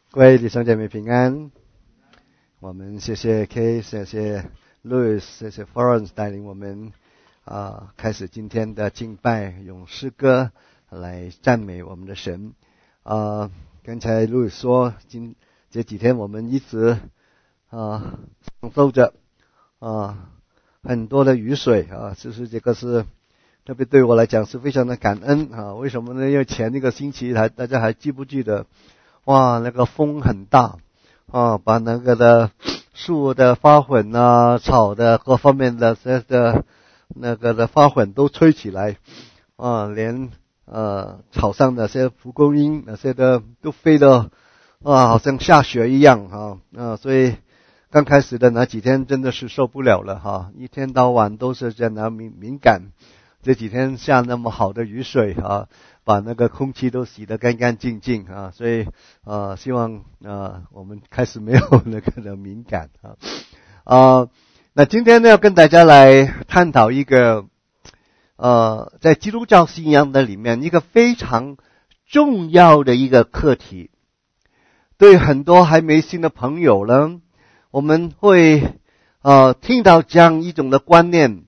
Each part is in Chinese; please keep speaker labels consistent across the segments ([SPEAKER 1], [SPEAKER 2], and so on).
[SPEAKER 1] 各位弟兄姐妹平安。我们谢谢 K， 谢谢 Louis， 谢谢 Florence 带领我们开始今天的敬拜，用诗歌来赞美我们的神。刚才 Louis 说，这几天我们一直承受着很多的雨水就是这个是特别对我来讲是非常的感恩为什么呢？因为前一个星期大家还记不记得？哇，那个风很大把那个的树的花粉草的各方面的那个的花粉都吹起来连草上的些蒲公英那些的都飞得好像下雪一样所以刚开始的那几天真的是受不了了一天到晚都是这样的敏感。这几天下那么好的雨水把那个空气都洗得干干净净所以希望我们开始没有那个的敏感那今天呢要跟大家来探讨一个在基督教信仰的里面一个非常重要的一个课题。对很多还没信的朋友呢，我们会听到这样一种的观念，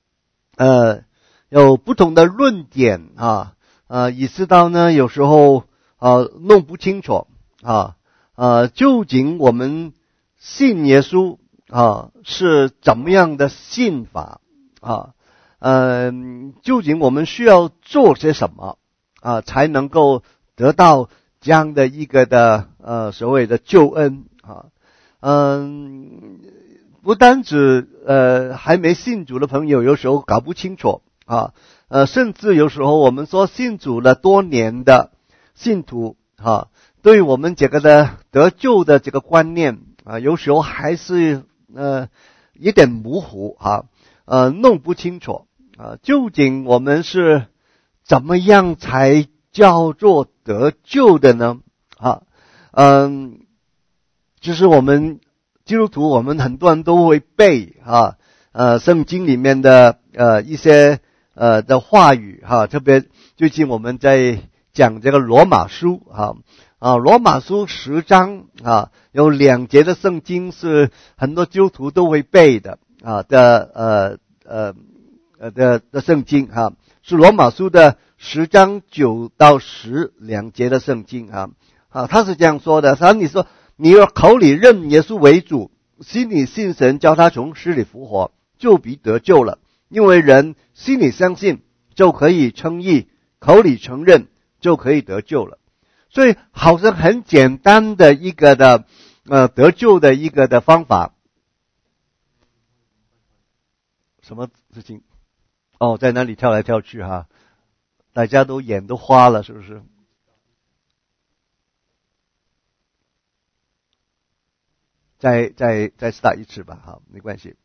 [SPEAKER 1] 有不同的论点以致到呢有时候弄不清楚究竟我们信耶稣是怎么样的信法究竟我们需要做些什么才能够得到这样的一个的所谓的救恩不单止还没信主的朋友有时候搞不清楚甚至有时候我们说信主了多年的信徒对我们这个的得救的这个观念有时候还是有点模糊弄不清楚究竟我们是怎么样才叫做得救的呢就是我们基督徒我们很多人都会背圣经里面的一些的话语特别最近我们在讲这个罗马书罗马书10章有2节的圣经是很多基督徒都会背的的圣经是罗马书的10章9到10 2节的圣经他是这样说的，你说你若口里认耶稣为主，心里信神叫他从死里复活，就必得救了。因为人心里相信就可以称义，口里承认就可以得救了。所以好像很简单的一个的得救的一个的方法。什么事情在那里跳来跳去大家都眼都花了是不是？再 start 一次吧好，没关系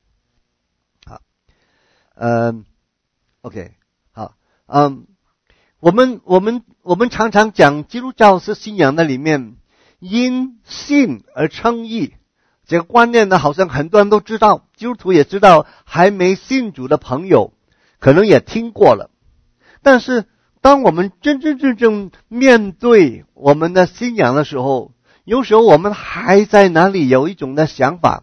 [SPEAKER 1] OK 好我们常常讲基督教是信仰的里面因信而称义，这个观念呢好像很多人都知道，基督徒也知道，还没信主的朋友可能也听过了。但是当我们真正面对我们的信仰的时候，有时候我们还在哪里有一种的想法，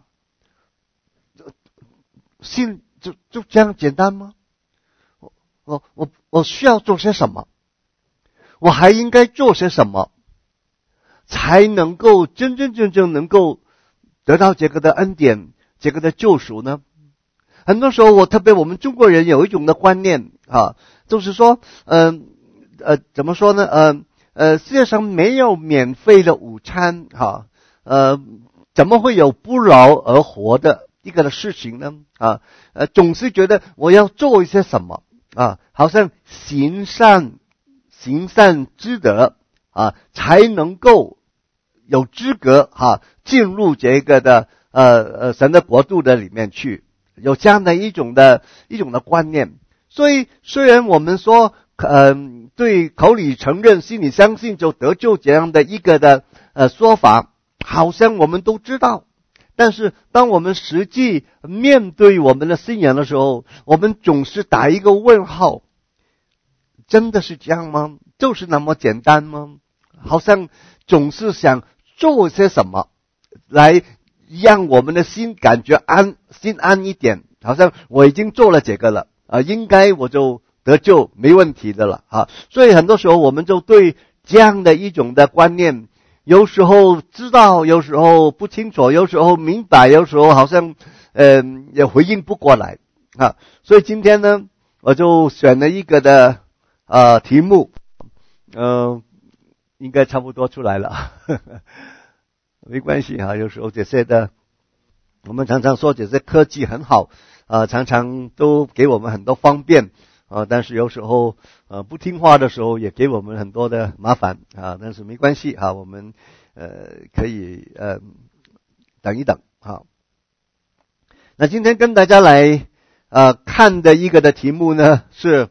[SPEAKER 1] 信就这样简单吗？我需要做些什么？我还应该做些什么才能够真正能够得到这个的恩典，这个的救赎呢？很多时候特别我们中国人有一种的观念就是说怎么说呢世界上没有免费的午餐怎么会有不劳而获的一个的事情呢总是觉得我要做一些什么好像行善之德才能够有资格进入这个的神的国度的里面去，有这样的一种的观念。所以虽然我们说对口里承认心里相信就得救这样的一个的说法好像我们都知道，但是当我们实际面对我们的信仰的时候，我们总是打一个问号，真的是这样吗？就是那么简单吗？好像总是想做些什么来让我们的心感觉心安一点，好像我已经做了这个了应该我就得救没问题的了所以很多时候我们就对这样的一种的观念，有时候知道，有时候不清楚，有时候明白，有时候好像也回应不过来所以今天呢，我就选了一个的题目应该差不多出来了没关系有时候这些的我们常常说这些科技很好常常都给我们很多方便但是有时候不听话的时候也给我们很多的麻烦但是没关系我们可以等一等那今天跟大家来看的一个的题目呢是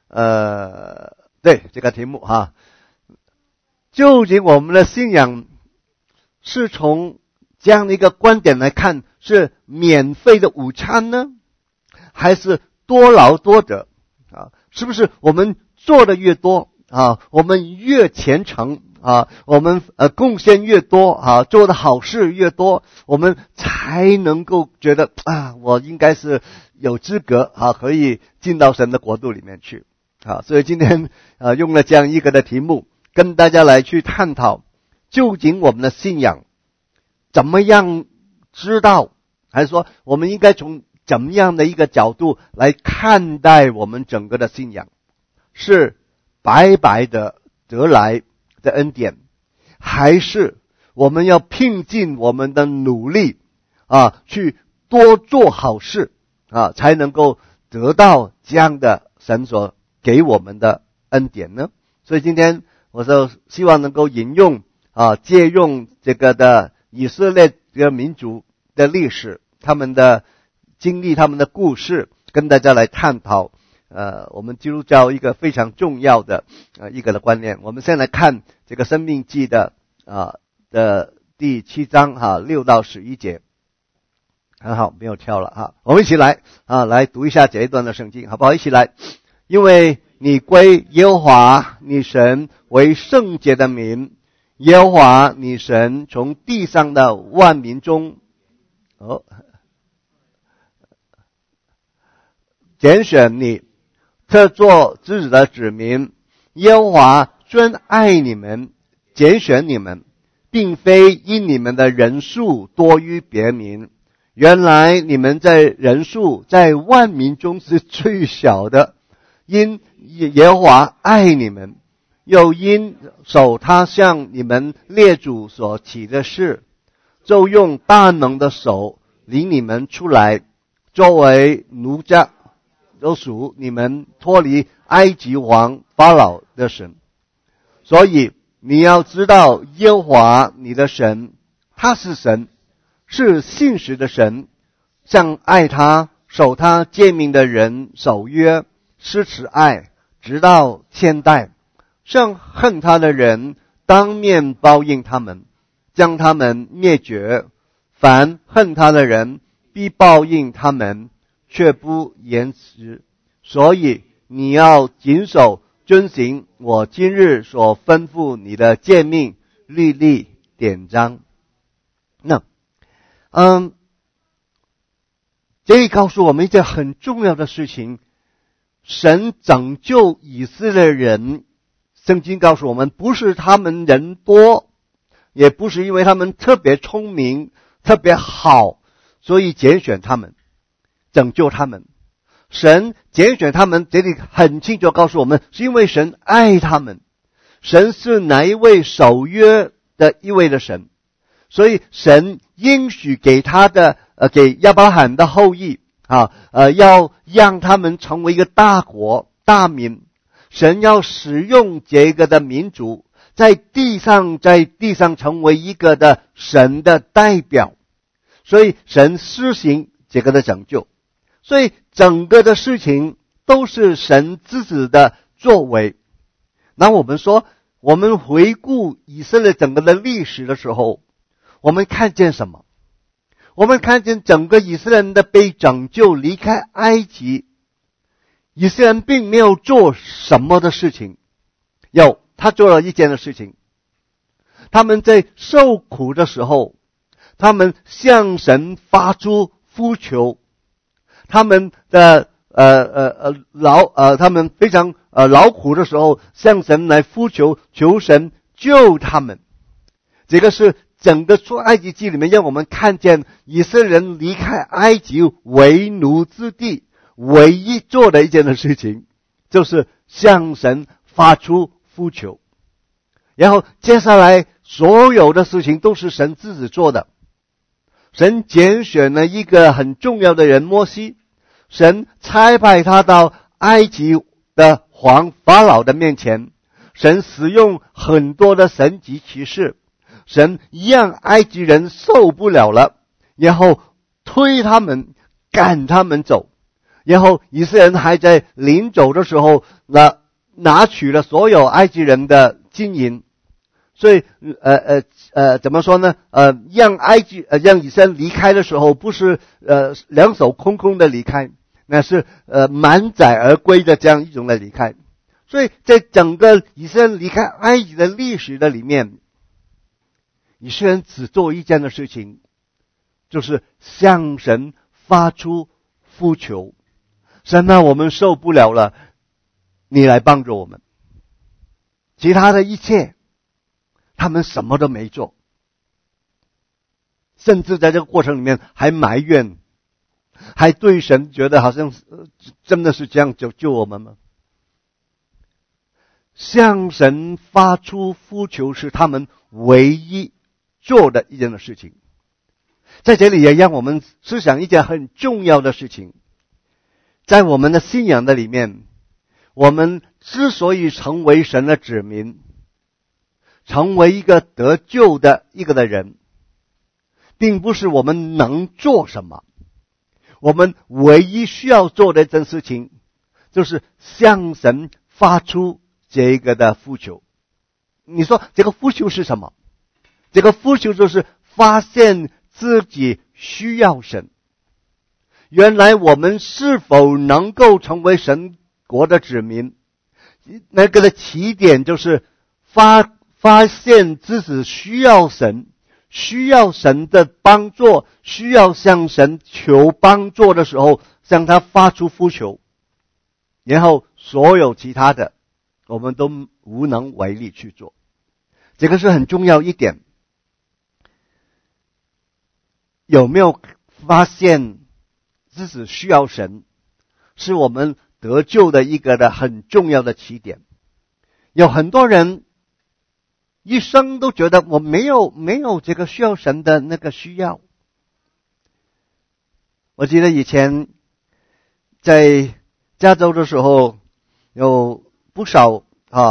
[SPEAKER 1] 对这个题目究竟我们的信仰是从这样的一个观点来看，是免费的午餐呢，还是多劳多得是不是我们做的越多我们越虔诚我们贡献越多做的好事越多，我们才能够觉得我应该是有资格可以进到神的国度里面去所以今天用了这样一个的题目跟大家来去探讨，究竟我们的信仰怎么样知道，还是说我们应该从怎么样的一个角度来看待我们整个的信仰，是白白的得来的恩典，还是我们要拼尽我们的努力去多做好事才能够得到这样的神所给我们的恩典呢？所以今天我就希望能够引用借用这个的以色列这个民族的历史，他们的经历，他们的故事，跟大家来探讨我们基督教一个非常重要的一个的观念。我们先来看这个申命记的第7章6到11节。很好，没有跳了我们一起来来读一下这一段的圣经，好不好？一起来。因为你归耶和华你神为圣洁的民，耶和华你神从地上的万民中拣选你，特作自己的子民。耶和华专爱你们，拣选你们，并非因你们的人数多于别民。原来你们在人数在万民中是最小的，因耶和华爱你们，又因守他向你们列祖所起的事，就用大能的手领你们出来，作为奴家，都属你们脱离埃及王法老的神。所以你要知道耶和华你的神，他是神，是信实的神，向爱他守他诫命的人守约，施慈爱，直到千代。向恨他的人当面报应他们，将他们灭绝。凡恨他的人必报应他们，却不延迟。所以你要谨守遵行我今日所吩咐你的诫命、律例、典章。那这里告诉我们一件很重要的事情，神拯救以色列人，圣经告诉我们，不是他们人多，也不是因为他们特别聪明特别好，所以拣选他们拯救他们。神拣选他们，这里很清楚告诉我们，是因为神爱他们，神是哪一位守约的一位的神，所以神应许给他的给亚伯拉罕的后裔要让他们成为一个大国大民。神要使用这个的民族在地上成为一个的神的代表，所以神施行这个的拯救。所以整个的事情都是神自己的作为。那我们说，我们回顾以色列整个的历史的时候，我们看见什么？我们看见整个以色列人的被拯救离开埃及，以色列人并没有做什么的事情，他做了一件的事情， 他们在受苦的时候，他们向神发出呼求，他们的他们非常劳苦的时候，向神来呼求，求神救他们。这个是整个出埃及记里面让我们看见以色列人离开埃及为奴之地唯一做的一件的事情，就是向神发出呼求。然后接下来所有的事情都是神自己做的。神拣选了一个很重要的人摩西，神差派他到埃及的皇法老的面前，神使用很多的神迹奇事，神让埃及人受不了了，然后推他们赶他们走，然后以色列人还在临走的时候拿取了所有埃及人的金银。所以怎么说呢？让以色列离开的时候，不是两手空空的离开，那是满载而归的这样一种的离开。所以在整个以色列离开埃及的历史的里面，以色列人只做一件的事情，就是向神发出呼求。神啊，我们受不了了，你来帮助我们。其他的一切他们什么都没做，甚至在这个过程里面还埋怨，还对神觉得好像真的是这样救我们吗？向神发出呼求是他们唯一做的一件的事情。在这里也让我们思想一件很重要的事情，在我们的信仰的里面，我们之所以成为神的子民，成为一个得救的一个的人，并不是我们能做什么，我们唯一需要做的一件事情，就是向神发出这个的呼求。你说这个呼求是什么？这个呼求就是发现自己需要神。原来我们是否能够成为神国的子民，那个的起点就是发现自己需要神，需要神的帮助，需要向神求帮助的时候，向他发出呼求，然后所有其他的我们都无能为力去做。这个是很重要一点。有没有发现自己需要神，是我们得救的一个的很重要的起点。有很多人一生都觉得我没有这个需要神的那个需要。我记得以前在加州的时候，有不少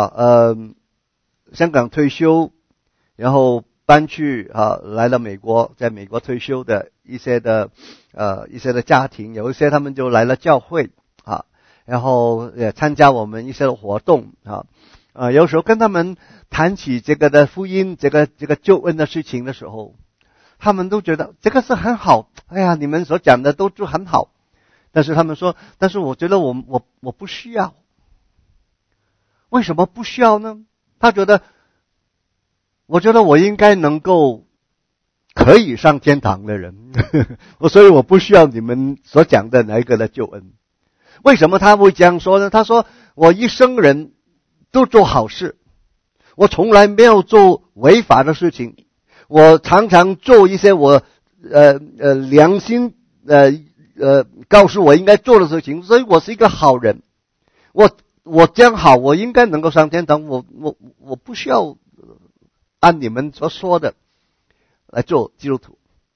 [SPEAKER 1] 香港退休，然后搬去来了美国，在美国退休的一些的家庭，有一些他们就来了教会然后也参加我们一些的活动有时候跟他们谈起这个的福音，这个救恩的事情的时候，他们都觉得这个是很好，哎呀，你们所讲的都很好，但是他们说，但是我觉得我不需要。为什么不需要呢？我觉得我应该能够可以上天堂的人所以我不需要你们所讲的哪一个的救恩。为什么他会这样说呢？他说我一生人都做好事，我从来没有做违法的事情，我常常做一些我良心告诉我应该做的事情，所以我是一个好人。我这样好，我应该能够上天堂，我不需要按你们所说的来做基督徒。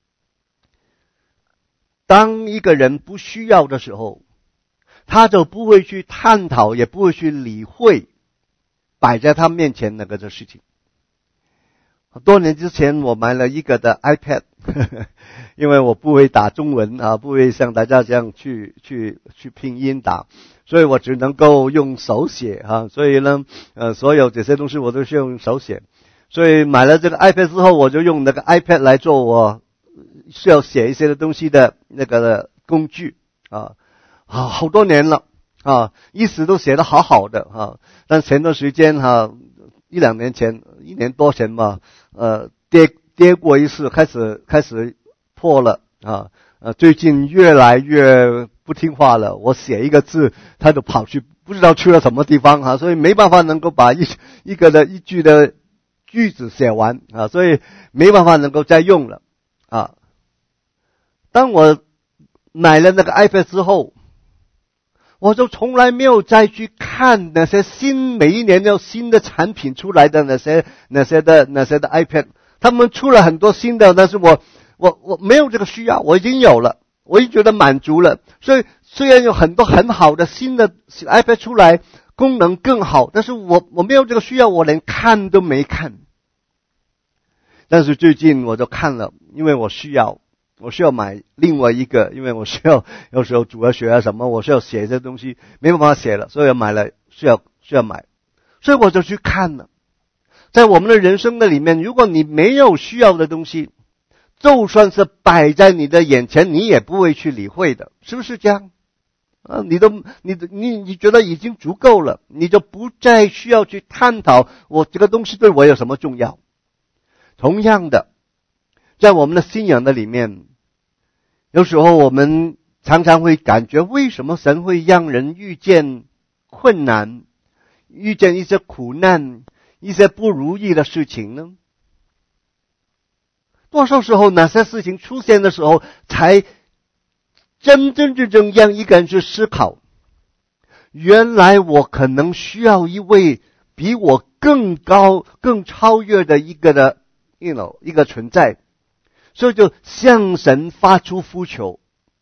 [SPEAKER 1] 当一个人不需要的时候，他就不会去探讨，也不会去理会摆在他面前那个的事情。多年之前我买了一个的 iPad 因为我不会打中文不会像大家这样去拼音打，所以我只能够用手写所以呢所有这些东西我都是用手写。所以买了这个 iPad 之后，我就用那个 iPad 来做我需要写一些的东西的那个的工具好多年了一直都写得好好的但前段时间 2年前，1年多前吧，跌过一次，开始破了啊。最近越来越不听话了，我写一个字，他就跑去不知道去了什么地方啊，所以没办法能够把一句的句子写完啊，所以没办法能够再用了啊。当我买了那个 iPad 之后，我就从来没有再去看那些每一年有新的产品出来的那些的 iPad， 他们出了很多新的，但是我没有这个需要，我已经有了，我已经觉得满足了。所以虽然有很多很好的新的 iPad 出来，功能更好，但是我没有这个需要，我连看都没看。但是最近我就看了，因为我需要买另外一个，因为我需要有时候主要学啊什么，我需要写这东西，没办法写了，所以我买了，需要买，所以我就去看了。在我们的人生的里面，如果你没有需要的东西，就算是摆在你的眼前，你也不会去理会的，是不是这样？你觉得已经足够了，你就不再需要去探讨我这个东西对我有什么重要。同样的，在我们的信仰的里面，有时候我们常常会感觉，为什么神会让人遇见困难，遇见一些苦难，一些不如意的事情呢？多少时候哪些事情出现的时候，才真正让一个人去思考，原来我可能需要一位比我更高更超越的一个存在，所以就向神发出呼求。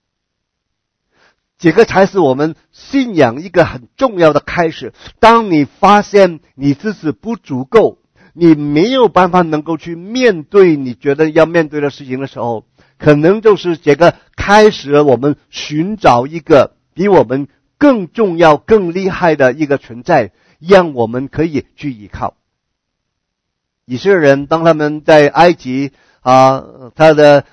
[SPEAKER 1] 这个才是我们信仰一个很重要的开始。当你发现你自己不足够，你没有办法能够去面对你觉得要面对的事情的时候，可能就是这个开始了我们寻找一个比我们更重要更厉害的一个存在，让我们可以去依靠。以色列人当他们在埃及他的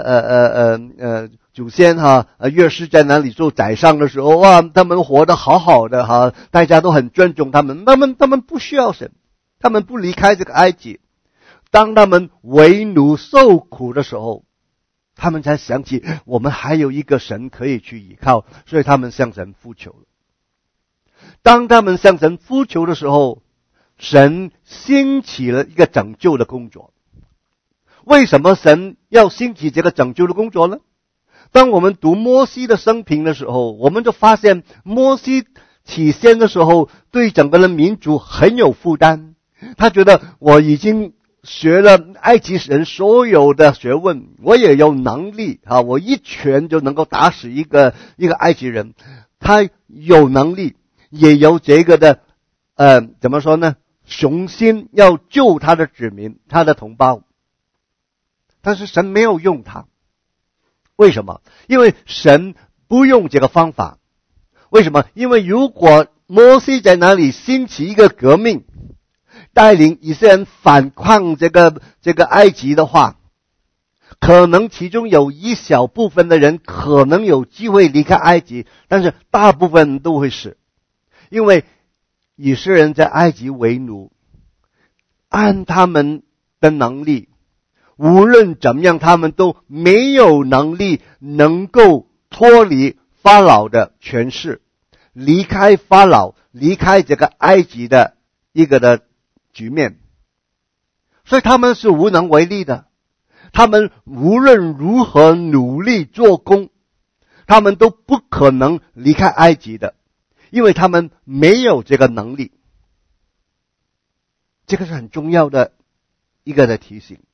[SPEAKER 1] 祖先约瑟在那里做宰相的时候，哇，他们活得好好的大家都很尊重他们不需要神，他们不离开这个埃及。当他们为奴受苦的时候，他们才想起我们还有一个神可以去依靠，所以他们向神呼求了。当他们向神呼求的时候，神兴起了一个拯救的工作。为什么神要兴起这个拯救的工作呢？当我们读摩西的生平的时候，我们就发现摩西起先的时候对整个的民族很有负担，他觉得我已经学了埃及人所有的学问，我也有能力我一拳就能够打死一个埃及人，他有能力，也有这个的怎么说呢，雄心要救他的子民，他的同胞。但是神没有用他，为什么？因为神不用这个方法。为什么？因为如果摩西在那里兴起一个革命，带领以色列人反抗这个埃及的话，可能其中有一小部分的人可能有机会离开埃及，但是大部分人都会死。因为以色列人在埃及为奴，按他们的能力，无论怎么样，他们都没有能力能够脱离法老的权势，离开法老，离开这个埃及的一个的局面，所以他们是无能为力的。他们无论如何努力做工，他们都不可能离开埃及的，因为他们没有这个能力。这个是很重要的一个的提醒。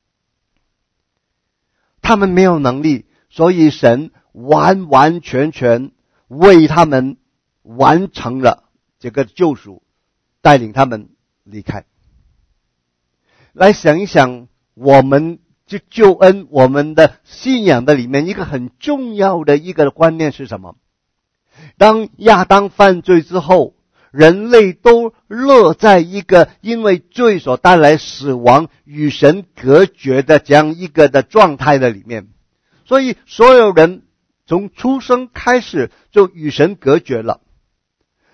[SPEAKER 1] 他们没有能力，所以神完完全全为他们完成了这个救赎，带领他们离开。来想一想，我们这救恩，我们的信仰的里面一个很重要的一个观念是什么？当亚当犯罪之后，人类都落在一个因为罪所带来死亡与神隔绝的这样一个的状态的里面，所以所有人从出生开始就与神隔绝了。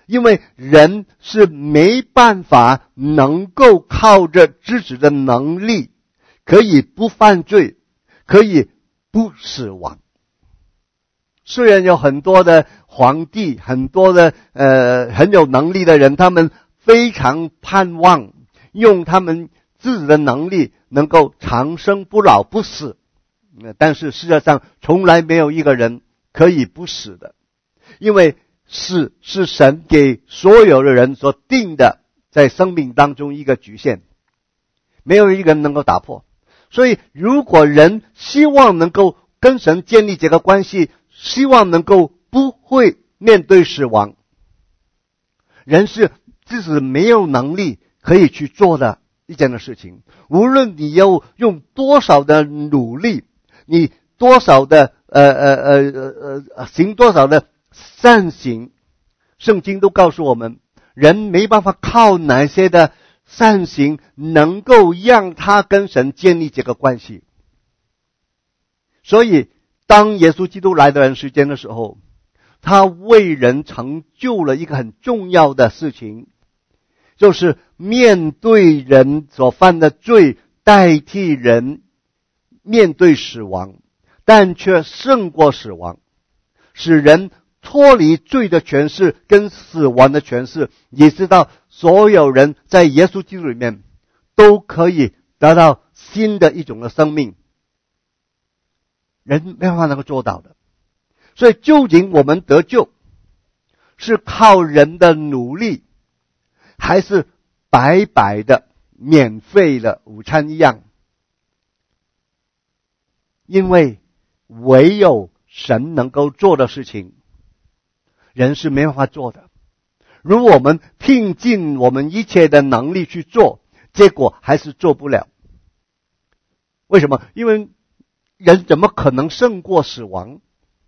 [SPEAKER 1] 因为人是没办法能够靠着自己的能力可以不犯罪，可以不死亡。虽然有很多的皇帝，很多的很有能力的人，他们非常盼望用他们自己的能力能够长生不老不死，但是世界上从来没有一个人可以不死的，因为死是神给所有的人所定的，在生命当中一个局限，没有一个人能够打破。所以如果人希望能够跟神建立这个关系，希望能够不会面对死亡，人是自己没有能力可以去做的一件的事情。无论你要用多少的努力，你多少的行多少的善行，圣经都告诉我们，人没办法靠哪些的善行能够让他跟神建立这个关系。所以当耶稣基督来的人世间的时候，他为人成就了一个很重要的事情，就是面对人所犯的罪，代替人面对死亡，但却胜过死亡，使人脱离罪的权势跟死亡的权势，也知道所有人在耶稣基督里面都可以得到新的一种的生命。人没办法能够做到的。所以究竟我们得救是靠人的努力，还是白白的免费的午餐一样？因为唯有神能够做的事情，人是没办法做的。如果我们拼尽我们一切的能力去做，结果还是做不了。为什么？因为人怎么可能胜过死亡？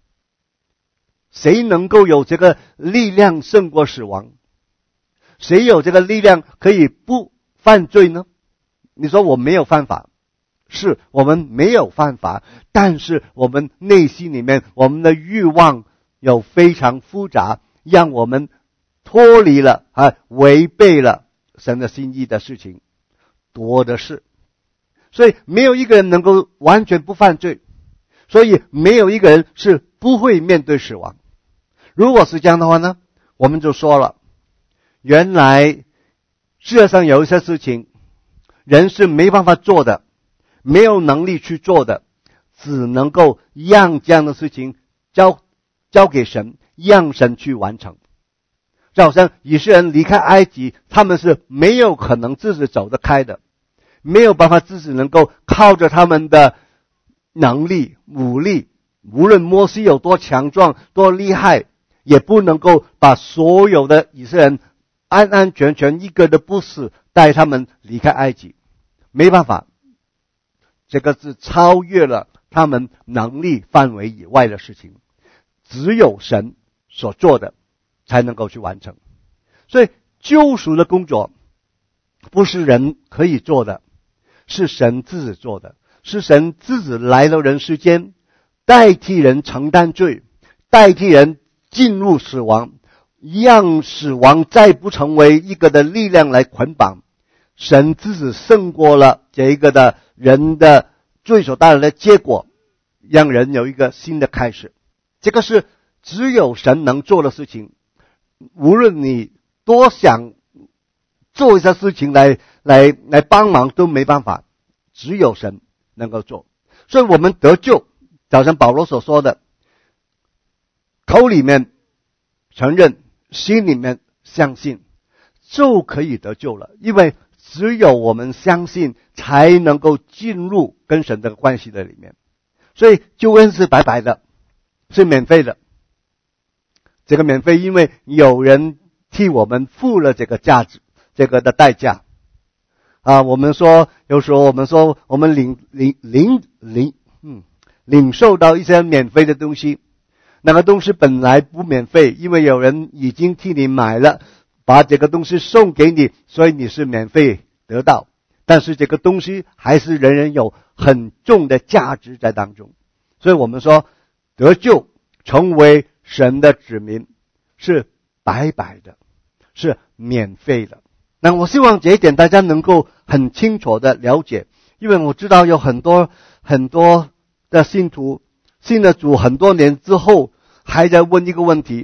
[SPEAKER 1] 谁能够有这个力量胜过死亡？谁有这个力量可以不犯罪呢？你说我没有犯法，是我们没有犯法，但是我们内心里面我们的欲望有非常复杂，让我们脱离了违背了神的心意的事情多的是。所以没有一个人能够完全不犯罪，所以没有一个人是不会面对死亡。如果是这样的话呢，我们就说了，原来世界上有一些事情人是没办法做的，没有能力去做的，只能够让这样的事情交给神，让神去完成。就好像以色列人离开埃及，他们是没有可能自己走得开的，没有办法自己能够靠着他们的能力武力，无论摩西有多强壮多厉害，也不能够把所有的以色列人安安全全一个都不死带他们离开埃及，没办法，这个是超越了他们能力范围以外的事情，只有神所做的才能够去完成。所以救赎的工作不是人可以做的，是神自己做的，是神自己来到人世间，代替人承担罪，代替人进入死亡，让死亡再不成为一个的力量来捆绑。神自己胜过了这一个的人的罪所带来的结果，让人有一个新的开始。这个是只有神能做的事情，无论你多想做一些事情来帮忙都没办法，只有神能够做。所以我们得救，就像保罗所说的，口里面承认，心里面相信，就可以得救了。因为只有我们相信，才能够进入跟神的关系的里面。所以救恩是白白的，是免费的。这个免费，因为有人替我们付了这个价值，这个的代价。我们说，有时候我们说，我们领受到一些免费的东西，那个东西本来不免费，因为有人已经替你买了，把这个东西送给你，所以你是免费得到。但是这个东西还是人人有很重的价值在当中。所以我们说，得救成为神的子民是白白的， 是免费的。那我希望这一点大家能够很清楚的了解，因为我知道有很多的信徒信了主很多年之后，还在问一个问题：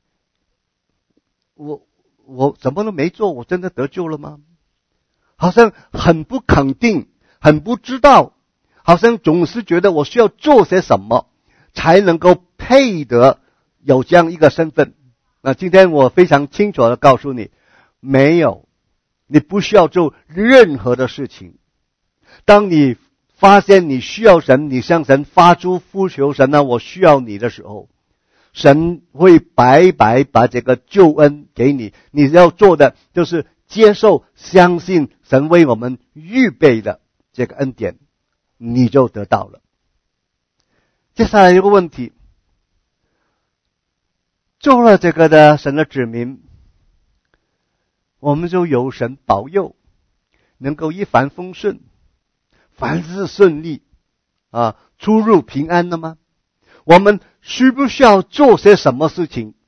[SPEAKER 1] 我什么都没做，我真的得救了吗？好像很不肯定，很不知道，好像总是觉得我需要做些什么才能够配得有这样一个身份。那今天我非常清楚的告诉你，没有，你不需要做任何的事情。当你发现你需要神，你向神发出呼求，神啊，我需要你的时候，神会白白把这个救恩给你。你要做的就是接受、相信神为我们预备的这个恩典，你就得到了。接下来一个问题，做了这个的神的子民，我们就有神保佑，能够一帆风顺，凡事顺利出入平安的吗？我们需不需要做些什么事情？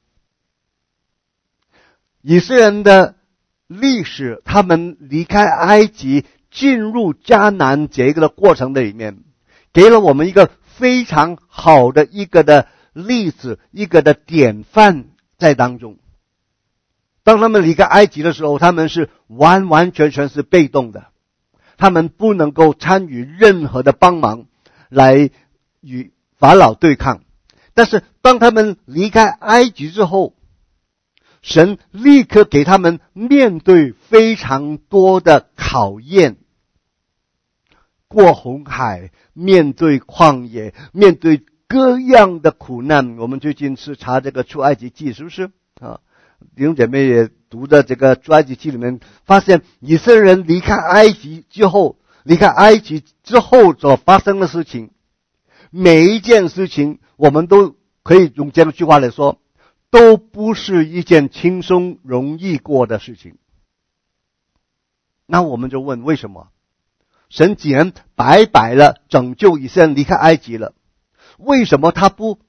[SPEAKER 1] 以色列人的历史，他们离开埃及进入迦南这个的过程的里面，给了我们一个非常好的一个的例子，一个的典范在当中。当他们离开埃及的时候，他们是完完全全是被动的，他们不能够参与任何的帮忙来与法老对抗。但是当他们离开埃及之后，神立刻给他们面对非常多的考验，过红海，面对旷野，面对各样的苦难。我们最近是查这个出埃及记，是不是弟兄姐妹也读的这个出埃及记里面，发现以色列人离开埃及之后所发生的事情，每一件事情我们都可以用这样一句话来说，都不是一件轻松容易过的事情。那我们就问，为什么神既然白白了拯救以色列人离开埃及了，为什么他不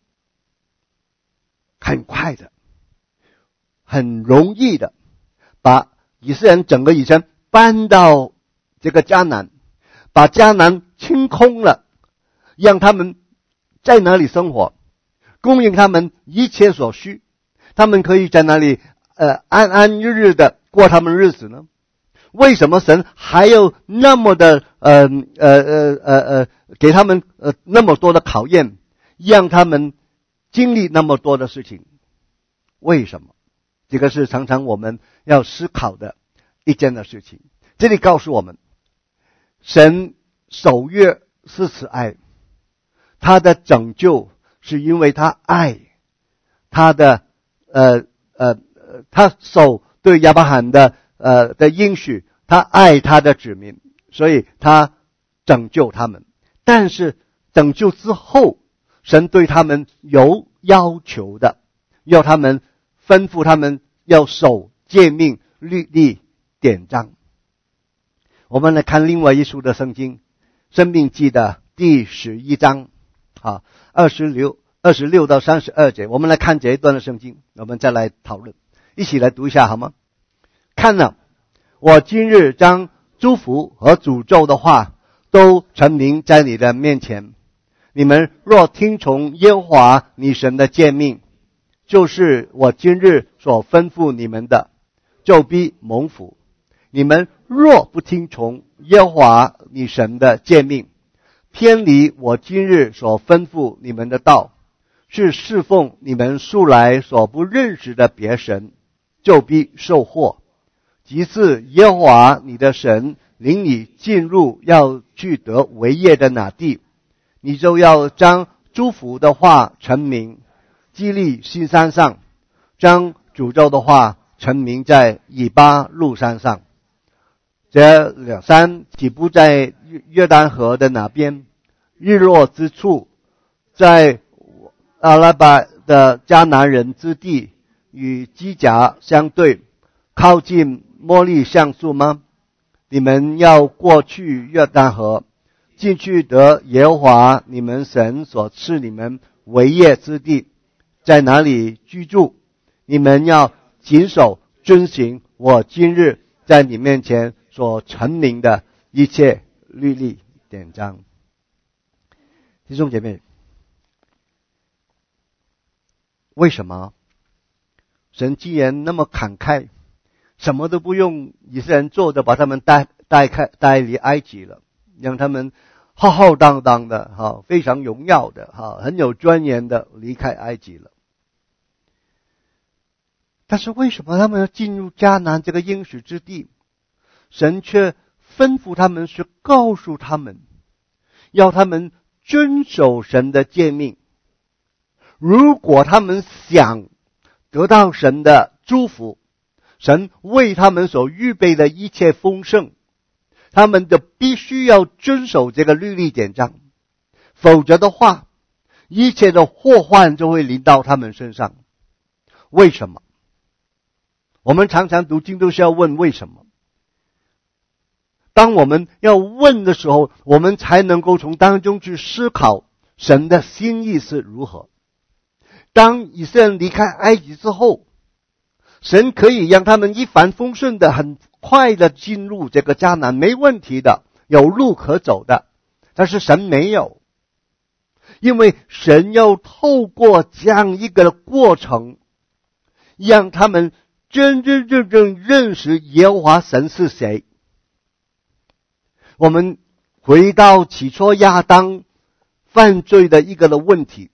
[SPEAKER 1] 很快的很容易的把以色列人整个以色列人搬到这个迦南，把迦南清空了，让他们在哪里生活，供应他们一切所需，他们可以在那里安安日日的过他们日子呢？为什么神还有那么的给他们那么多的考验，让他们经历那么多的事情？为什么？这个是常常我们要思考的一件的事情。这里告诉我们，神守约是慈爱，他的拯救是因为他爱他的他守对亚伯拉罕的应许，他爱他的子民，所以他拯救他们。但是拯救之后，神对他们有要求的，要他们吩咐他们要守诫命、律例、典章。我们来看另外一书的圣经，申命记的第11章26到32节。我们来看这一段的圣经，我们再来讨论，一起来读一下好吗？看了，我今日将祝福和诅咒的话都陈明在你的面前，你们若听从耶和华你神的诫命，就是我今日所吩咐你们的，就必蒙福。你们若不听从耶和华你神的诫命，偏离我今日所吩咐你们的道，是侍奉你们素来所不认识的别神，就必受祸。即是耶和华你的神领你进入要去得为业的那地，你就要将祝福的话陈明，基利新山上，将诅咒的话陈明在以巴路山上。这两山岂不在约旦河的那边，日落之处，在阿拉巴的迦南人之地，与基甲相对，靠近摩利橡树吗？你们要过去约旦河，进去得耶和华你们神所赐你们为业之地，在哪里居住，你们要谨守遵行我今日在你面前所陈明的一切律例典章。弟兄姐妹，为什么神既然那么慷慨，什么都不用以色列人做的，把他们带离埃及了，让他们浩浩荡荡的非常荣耀的很有尊严的离开埃及了？但是为什么他们要进入迦南这个应许之地，神却吩咐他们，是告诉他们，要他们遵守神的诫命。如果他们想得到神的祝福，神为他们所预备的一切丰盛，他们就必须要遵守这个律例典章，否则的话，一切的祸患就会临到他们身上。为什么？我们常常读经都是要问为什么。当我们要问的时候，我们才能够从当中去思考神的心意是如何。当以色列人离开埃及之后，神可以让他们一帆风顺的很快的进入这个迦南，没问题的，有路可走的。但是神没有，因为神要透过这样一个过程，让他们真真正正认识耶和华神是谁。我们回到起初亚当犯罪的一个的问题，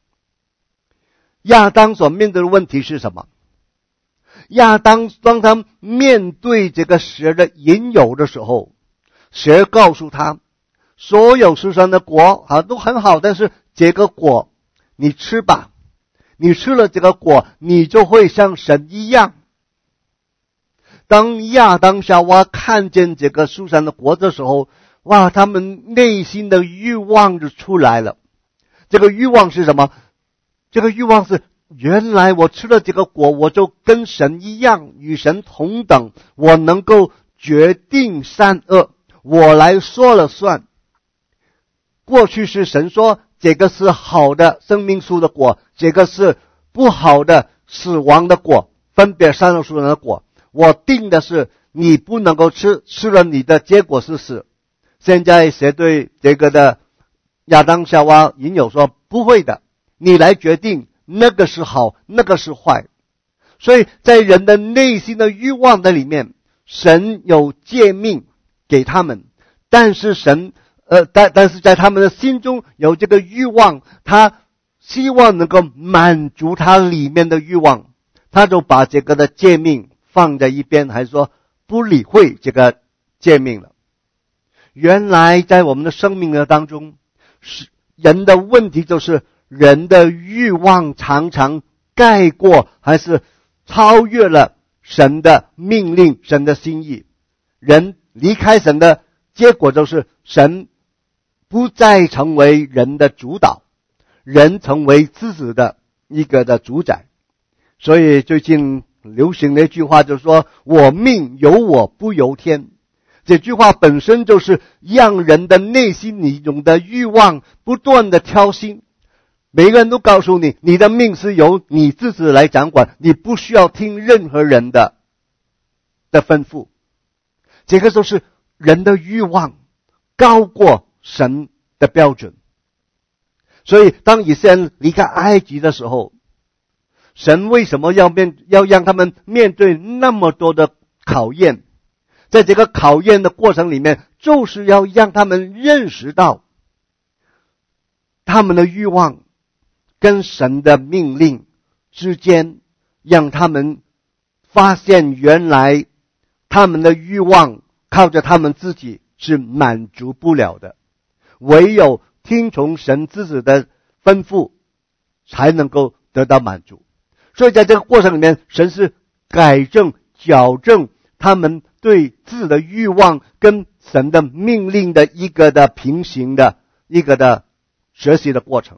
[SPEAKER 1] 亚当所面对的问题是什么？亚当当他面对这个蛇的引诱的时候，蛇告诉他，所有树上的果都很好，但是这个果你吃吧，你吃了这个果，你就会像神一样。当亚当夏娃看见这个树上的果的时候，哇，他们内心的欲望就出来了。这个欲望是什么？这个欲望是，原来我吃了这个果，我就跟神一样，与神同等，我能够决定善恶，我来说了算。过去是神说这个是好的生命树的果，这个是不好的死亡的果，分别善恶树的果。我定的是你不能够吃，吃了你的结果是死。现在谁对这个的亚当夏娃引诱说，不会的，你来决定那个是好，那个是坏。所以在人的内心的欲望的里面，神有诫命给他们，但是但是在他们的心中有这个欲望，他希望能够满足他里面的欲望，他就把这个的诫命放在一边，还说不理会这个诫命了。原来在我们的生命的当中，人的问题就是人的欲望常常盖过还是超越了神的命令，神的心意。人离开神的结果就是神不再成为人的主导，人成为自己的一个的主宰。所以最近流行的一句话就是说，我命由我不由天。这句话本身就是让人的内心里中的欲望不断的挑衅。每个人都告诉你，你的命是由你自己来掌管，你不需要听任何人的吩咐。这个就是人的欲望高过神的标准。所以当以色列人离开埃及的时候，神为什么要让他们面对那么多的考验？在这个考验的过程里面，就是要让他们认识到他们的欲望跟神的命令之间，让他们发现原来他们的欲望靠着他们自己是满足不了的，唯有听从神自己的吩咐才能够得到满足。所以在这个过程里面，神是改正矫正他们对自己的欲望跟神的命令的一个的平行的一个的学习的过程。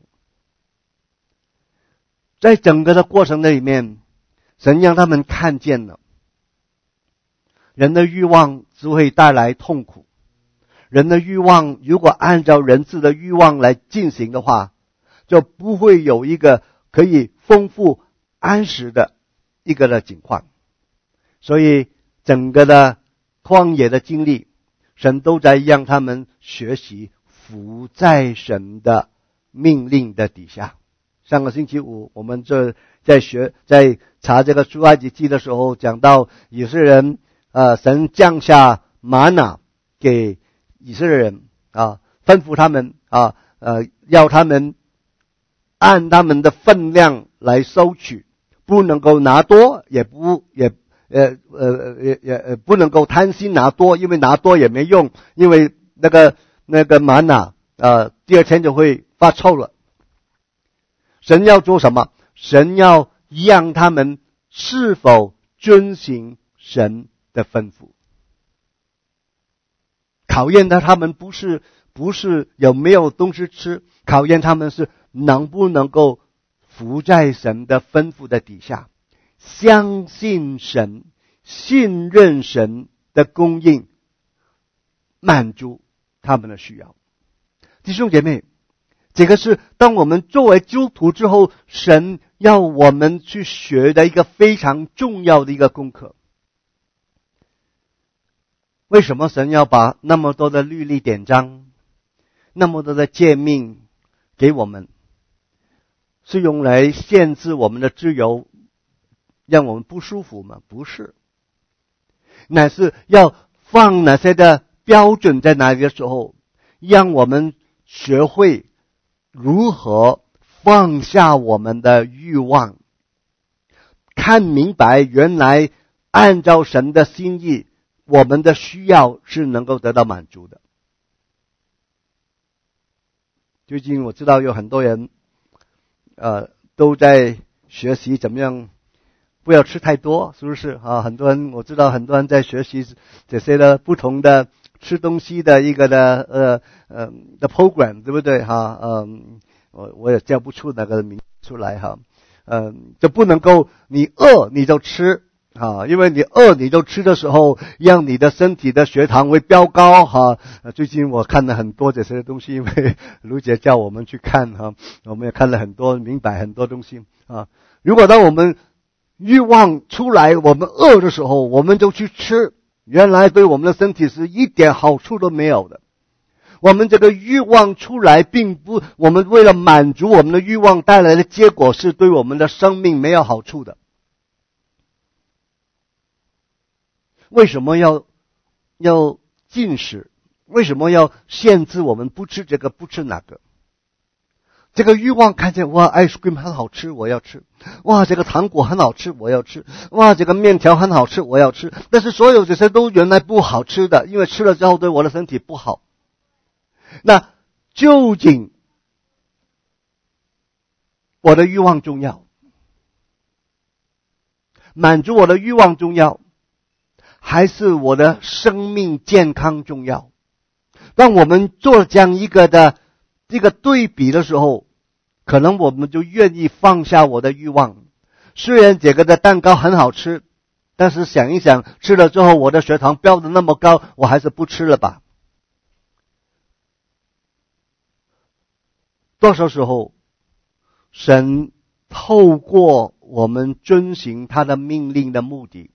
[SPEAKER 1] 在整个的过程的里面，神让他们看见了人的欲望只会带来痛苦。人的欲望如果按照人自的欲望来进行的话，就不会有一个可以丰富安实的一个的情况。 所以整个的旷野的经历，神都在让他们学习服在神的命令的底下。上个星期五我们在查这个出埃及记的时候，讲到以色列人神降下玛纳给以色列人吩咐他们要他们按他们的分量来收取，不能够拿多，也不能够贪心拿多，因为拿多也没用，因为那个玛纳第二天就会发臭了。神要做什么？神要让他们是否遵行神的吩咐。考验他们不是有没有东西吃，考验他们是能不能够服在神的吩咐的底下，相信神，信任神的供应，满足他们的需要。弟兄姐妹，这个是当我们作为基督徒之后，神要我们去学的一个非常重要的一个功课。为什么神要把那么多的律例典章，那么多的诫命给我们？是用来限制我们的自由，让我们不舒服吗？不是，乃是要放哪些的标准在哪里的时候，让我们学会如何放下我们的欲望，看明白原来按照神的心意，我们的需要是能够得到满足的。最近我知道有很多人都在学习怎么样不要吃太多，是不是我知道很多人在学习这些的不同的吃东西的一个的program， 对不对我也叫不出那个名出来就不能够你饿你就吃因为你饿你就吃的时候，让你的身体的血糖会飙高最近我看了很多这些东西，因为卢姐叫我们去看我们也看了很多，明白很多东西如果当我们欲望出来，我们饿的时候，我们就去吃，原来对我们的身体是一点好处都没有的。我们这个欲望出来，我们为了满足我们的欲望带来的结果是对我们的生命没有好处的。为什么要禁食？为什么要限制我们不吃这个不吃那个？这个欲望看见哇 ice cream 很好吃，我要吃，哇这个糖果很好吃，我要吃，哇这个面条很好吃，我要吃，但是所有这些都原来不好吃的，因为吃了之后对我的身体不好。那究竟我的欲望重要，满足我的欲望重要，还是我的生命健康重要？当我们做这样一个对比的时候，可能我们就愿意放下我的欲望。虽然这个的蛋糕很好吃，但是想一想，吃了之后我的血糖飙得那么高，我还是不吃了吧。多少时候，神透过我们遵行他的命令的目的，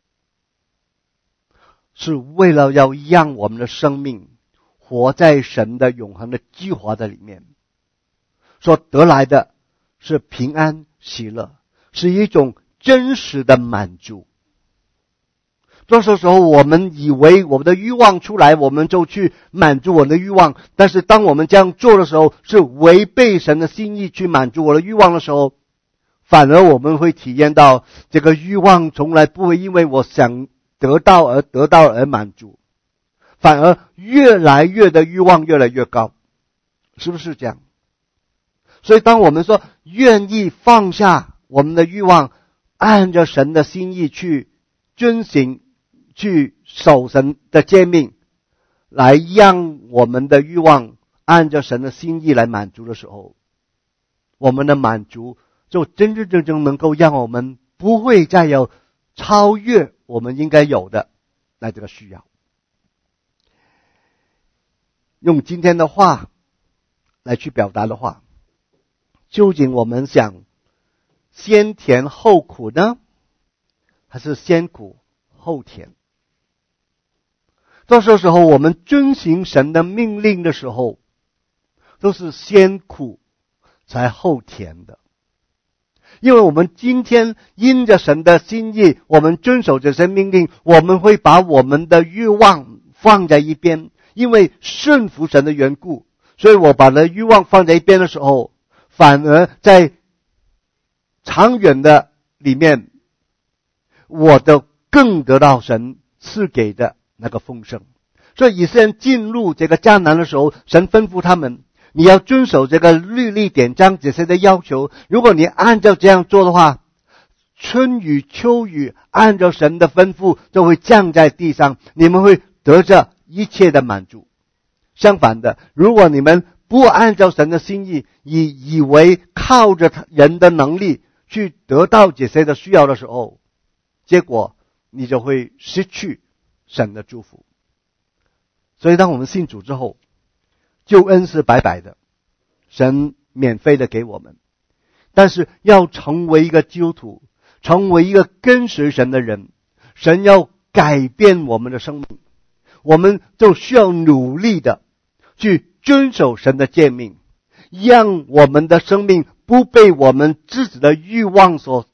[SPEAKER 1] 是为了要让我们的生命活在神的永恒的计划的里面，所得来的是平安喜乐，是一种真实的满足。多少时候我们以为我们的欲望出来，我们就去满足我们的欲望，但是当我们这样做的时候，是违背神的心意去满足我的欲望的时候，反而我们会体验到这个欲望从来不会因为我想得到而满足，反而越来越的欲望越来越高，是不是这样？所以当我们说愿意放下我们的欲望，按着神的心意去遵行，去守神的诫命，来让我们的欲望按照神的心意来满足的时候，我们的满足就真真正正能够让我们不会再有超越我们应该有的那这个需要。用今天的话来去表达的话，究竟我们想先甜后苦呢，还是先苦后甜。这时候我们遵行神的命令的时候，都是先苦才后甜的。因为我们今天因着神的心意，我们遵守这些命令，我们会把我们的欲望放在一边，因为顺服神的缘故，所以我把那欲望放在一边的时候，反而在长远的里面，我的更得到神赐给的那个丰盛。所以以色列人进入这个迦南的时候，神吩咐他们，你要遵守这个律例典章这些的要求，如果你按照这样做的话，春雨秋雨按照神的吩咐就会降在地上，你们会得着一切的满足。相反的，如果你们不按照神的心意，以为靠着人的能力去得到这些的需要的时候，结果你就会失去神的祝福。所以当我们信主之后，救恩是白白的，神免费的给我们，但是要成为一个基督徒，成为一个跟随神的人，神要改变我们的生命，我们就需要努力的去遵守神的诫命，让我们的生命不被我们自己的欲望所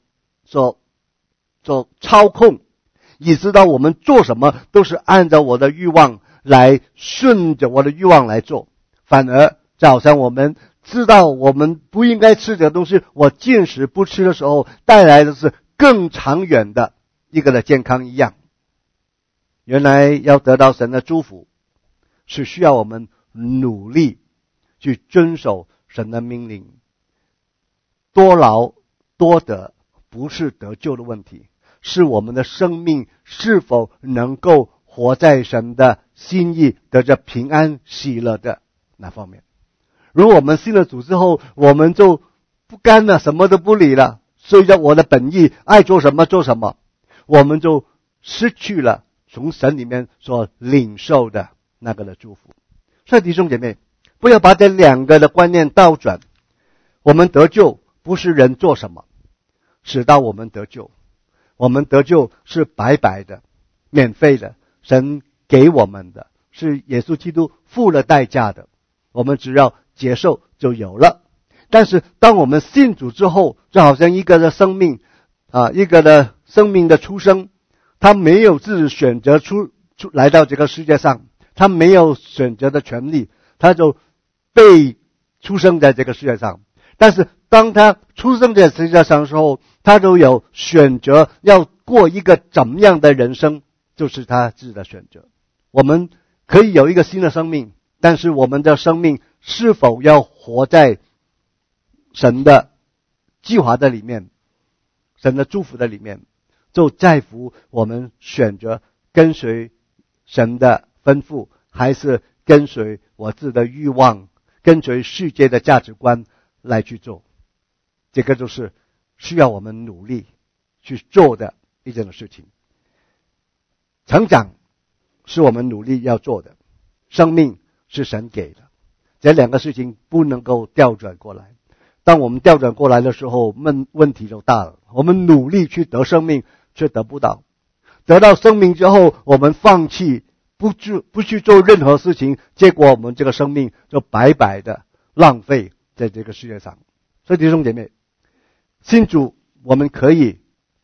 [SPEAKER 1] 操控，以知道我们做什么都是按照我的欲望来，顺着我的欲望来做，反而就好像我们知道我们不应该吃这个东西，我禁食不吃的时候，带来的是更长远的一个的健康一样。原来要得到神的祝福，是需要我们努力去遵守神的命令。多劳多得不是得救的问题，是我们的生命是否能够活在神的心意，得着平安喜乐的那方面。如果我们信了主之后，我们就不干了，什么都不理了，随着我的本意，爱做什么做什么，我们就失去了从神里面所领受的那个的祝福。所以弟兄姐妹，不要把这两个的观念倒转。我们得救不是人做什么使到我们得救，我们得救是白白的，免费的，神给我们的，是耶稣基督付了代价的，我们只要接受就有了。但是当我们信主之后，就好像一个的生命一个的生命的出生，他没有自己选择来到这个世界上，他没有选择的权利，他就被出生在这个世界上。但是当他出生在世界上的时候，他就有选择要过一个怎么样的人生，就是他自己的选择。我们可以有一个新的生命，但是我们的生命是否要活在神的计划的里面，神的祝福的里面，就在乎我们选择跟随神的吩咐，还是跟随我自己的欲望，跟随世界的价值观来去做。这个就是需要我们努力去做的一件事情。成长是我们努力要做的，生命是神给的，这两个事情不能够调转过来。当我们调转过来的时候，问题就大了。我们努力去得生命，却得不到。得到生命之后，我们放弃不去做任何事情，结果我们这个生命就白白的浪费在这个世界上。所以弟兄姐妹，信主我们可以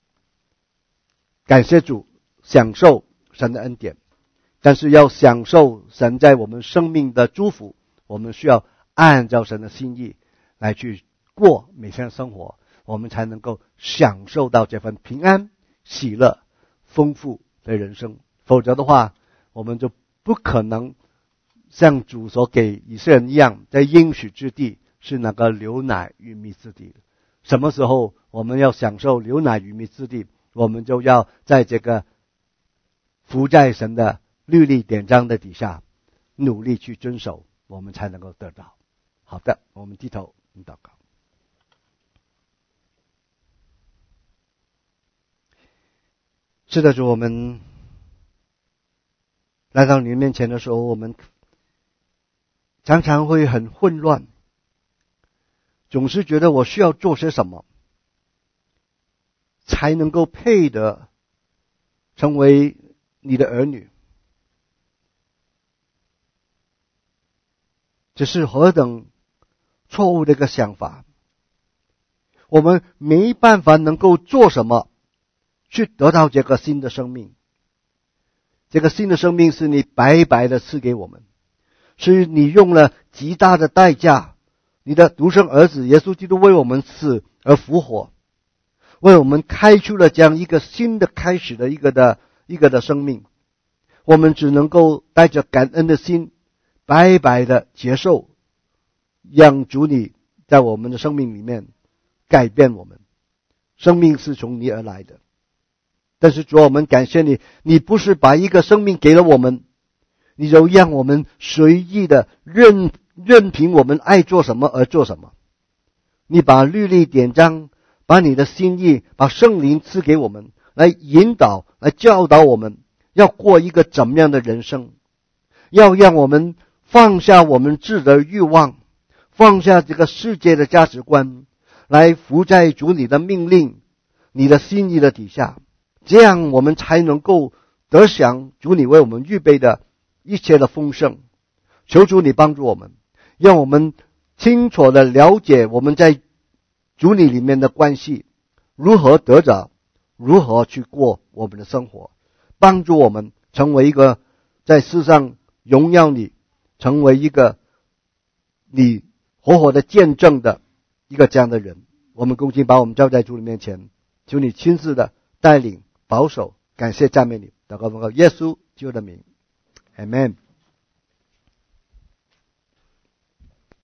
[SPEAKER 1] 感谢主，享受神的恩典，但是要享受神在我们生命的祝福，我们需要按照神的心意来去过每天的生活，我们才能够享受到这份平安喜乐丰富的人生。否则的话，我们就不可能像主所给以色列人一样，在应许之地是那个流奶与蜜之地。什么时候我们要享受流奶与蜜之地，我们就要在这个伏在神的律例典章的底下努力去遵守，我们才能够得到。好的，我们低头祷告。是的，主，我们来到你面前的时候，我们常常会很混乱，总是觉得我需要做些什么才能够配得成为你的儿女，这是何等错误的一个想法。我们没办法能够做什么去得到这个新的生命。这个新的生命是你白白的赐给我们，是你用了极大的代价，你的独生儿子耶稣基督为我们死而复活，为我们开出了这样一个新的开始的一个的生命。我们只能够带着感恩的心白白的接受，让主你在我们的生命里面改变我们。生命是从你而来的，但是主，我们感谢你，你不是把一个生命给了我们，你就让我们随意的任凭我们爱做什么而做什么。你把律例典章，把你的心意，把圣灵赐给我们，来引导，来教导我们要过一个怎么样的人生，要让我们放下我们自己的欲望，放下这个世界的价值观，来服在主你的命令，你的心意的底下，这样我们才能够得享主你为我们预备的一切的丰盛。求主你帮助我们，让我们清楚的了解我们在主你里面的关系，如何得着，如何去过我们的生活，帮助我们成为一个在世上荣耀你，成为一个你活活的见证的一个这样的人。我们恭敬把我们交在主你面前，求你亲自的带领保守，感谢赞美你，祷告奉靠耶稣基督的名， Amen。